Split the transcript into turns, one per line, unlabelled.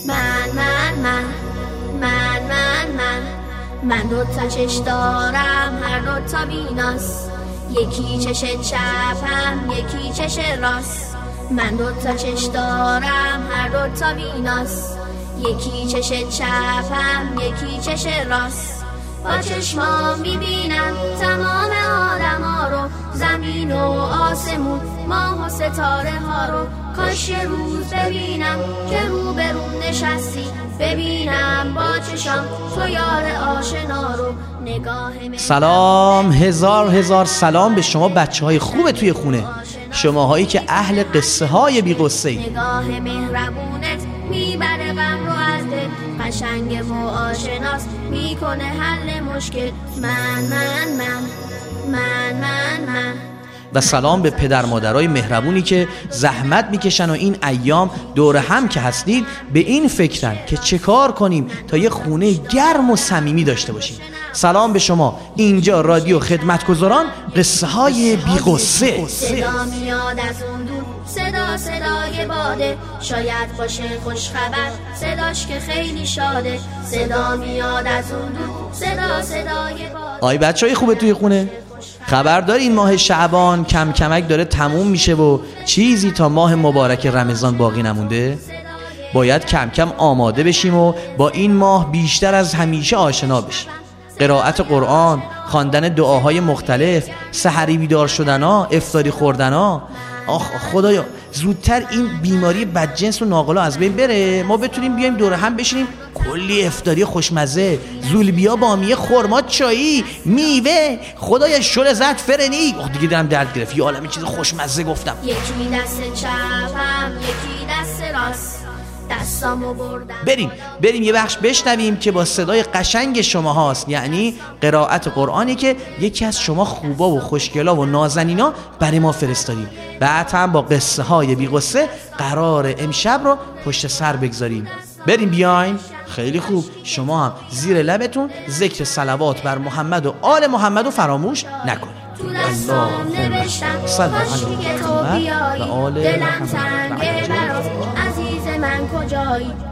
من دوتا چش دارم، هر دوتا بیناست، یکی چش چپم یکی چش راست. من دوتا چش دارم، هر دوتا بیناست، یکی چش چپم یکی چش راست. با چشمام میبینم تمام آدم ها رو، زمین و آسمون، ماه و ستاره ها رو. کاش یه روز ببینم که رو به رو نشستی، ببینم با چشام تو یار آشنا رو. نگاه
سلام، هزار سلام به شما بچه های خوب توی خونه، شماهایی که اهل قصه های بی قصه ای.
نگاه مهربونت میبره غم رو از دل، قشنگه و آشناست، میکنه حل مشکل. من
و سلام به پدر مادرای مهربونی که زحمت میکشن و این ایام دور هم که هستید به این فکرن که چه کار کنیم تا یه خونه گرم و صمیمی داشته باشیم. سلام به شما، اینجا رادیو خدمتگزاران قصه های بی قصه.
صدا میاد از اون دور، صدای باده، شاید باشه خوش خبر، صداش که خیلی شاده. صدا میاد از اون دور، صدای باده.
آی بچه های خوبه توی خونه؟ خبر داری این ماه شعبان کم کمک داره تموم میشه و چیزی تا ماه مبارک رمضان باقی نمونده؟ باید کم کم آماده بشیم و با این ماه بیشتر از همیشه آشنا بشیم. قرائت قرآن، خواندن دعاهای مختلف، سحری بیدار شدنا، افطاری خوردنا. آخ خدایا زودتر این بیماری بدجنس و ناقلا از بین بره، ما بتونیم بیایم دور هم بشینیم کلی افطاری خوشمزه، زولبیا، بامیه، خرما، چایی، میوه، خدایا شل زد فرنی. دیگه دارم درد گرفت، یه عالمه چیز خوشمزه گفتم.
یکی دست چپم یکی دست راست، دستامو بردم.
بریم یه بخش بشنویم که با صدای قشنگ شما هاست، یعنی قرائت قرآنی که یکی از شما خوبا و خوشگلا و نازنینا برای ما فرستادیم. بعد هم با قصه های بی قصه قرار امشب رو پشت سر بگذاریم. بریم بیایم. خیلی خوب، شما هم زیر لبتون ذکر صلوات بر محمد و آل محمد رو فراموش نکنید.
تو دستام نوشتم کاشکی که تو بیایی، دلم تنگه برات عزیز من کجایی.